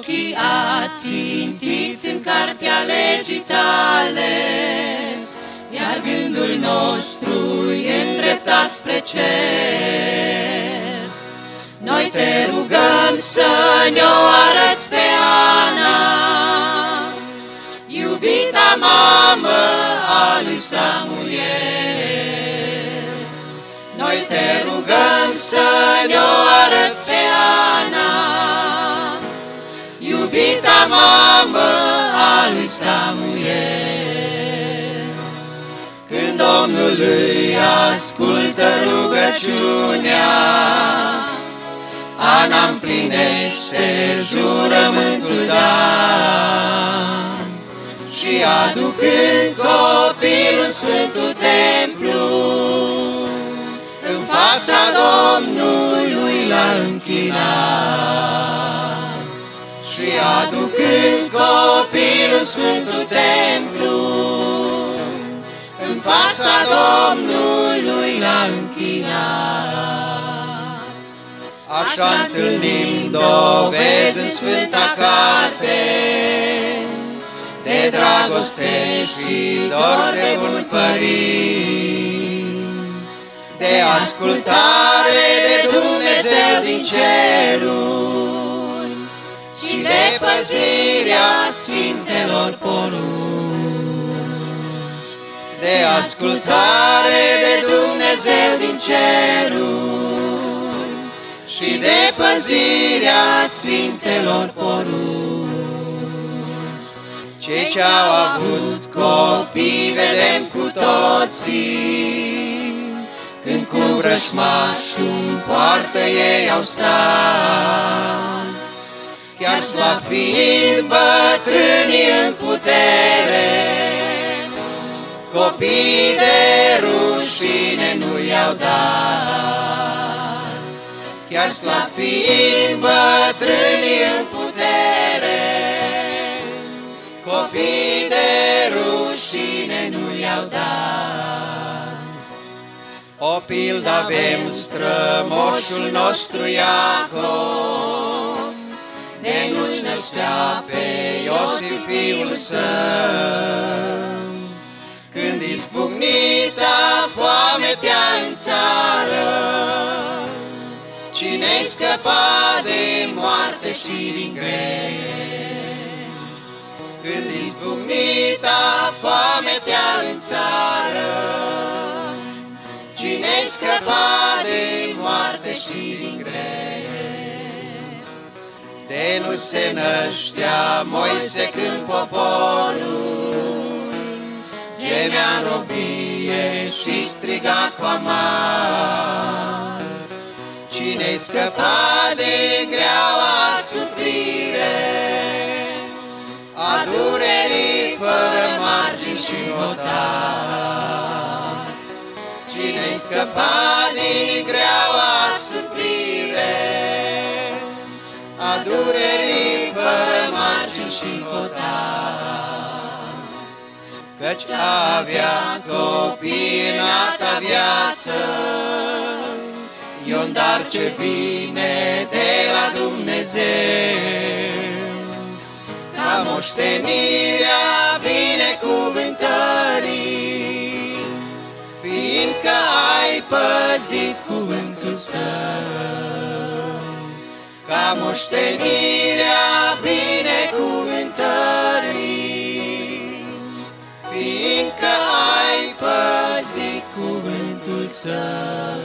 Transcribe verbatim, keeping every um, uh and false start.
ochii ațintiți în cartea legii tale, iar gândul nostru e îndreptat spre cer. Noi te rugăm să ne-o arăți pe Ana, iubita mamă a lui Samuel. Noi te rugăm să ne-o arăți pe Ana, iubita mamă a lui Samuel. Când Domnul îi ascultă rugăciunea, Ana împlinește jurământul dat și aducând copilul Sfântul Templu, în fața Domnului l-a închinat. Și aducând copilul Sfântul Templu, în fața Domnului l-a închinat. Așa întâlnim dovezi în Sfânta Carte de dragoste și dor de bun părinți, de ascultare de Dumnezeu din ceruri și de păzirea Sfintelor porunci, de ascultare de Dumnezeu din ceruri și de păzirea Sfintelor porunci. Cei ce-au avut copii vedem cu toții, când cu vrăjmașul în poartă ei au stat, chiar slab fiind bătrânii în putere, copiii de rușine nu i-au dat. Chiar slab fiind bătrânii în putere, copiii de rușine nu i-au dat. O pildă avem strămoșul nostru Iacov, de nu-și năștea pe Iosif fiul său, când izbucnita foametea în țară, cine-i scăpa de moarte și din greu. Când izbucnita foametea în țară, cine-i scăpa de moarte și din greu. De nu se năștea Moise când poporul gemea în robie și striga cu amar, cine-i scăpa de greaua suprire a durerii fără margini și hotar. Cine-i scăpa din greaua suprire a durerii fără margini și hotar. Căci a avea copii în alta viață e un dar ce vine de la Dumnezeu, ca moștenirea binecuvântării, fiindcă ai păzit cuvântul Său. Ca moștenirea binecuvântării, fiindcă ai păzit cuvântul Său.